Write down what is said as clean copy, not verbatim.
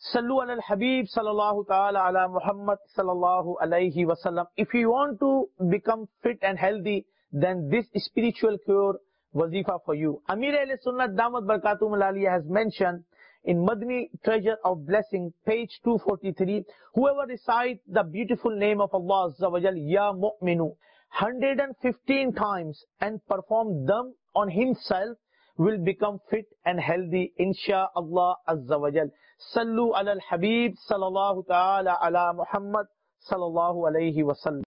Sallu ala al-Habib sallallahu ta'ala ala Muhammad sallallahu alayhi wasallam. If you want to become fit and healthy, then this spiritual cure wazifa for you. Amir Ahl-Sunnat Damat Barakatum Al-Aliyah has mentioned in Madni Treasure of Blessing, page 243, whoever recites the beautiful name of Allah Azza wa Jal, Ya Mu'minu, 115 times and perform them on himself, will become fit and healthy, insha'Allah Azza wa Jal. Sallu ala al-Habib sallallahu ta'ala ala Muhammad sallallahu alayhi wa sallam.